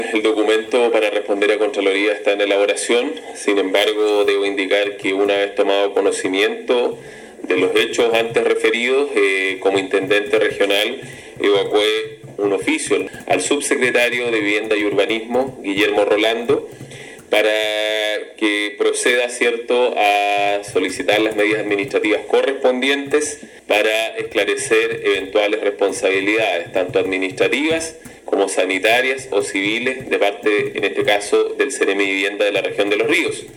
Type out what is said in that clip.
El documento para responder a Contraloría está en elaboración, sin embargo debo indicar que una vez tomado conocimiento de los hechos antes referidos, como intendente regional evacué un oficio al subsecretario de Vivienda y Urbanismo, Guillermo Rolando, para que proceda, a solicitar las medidas administrativas correspondientes para esclarecer eventuales responsabilidades, tanto administrativas como sanitarias o civiles, de parte, en este caso, del Ceremi Vivienda de la región de Los Ríos.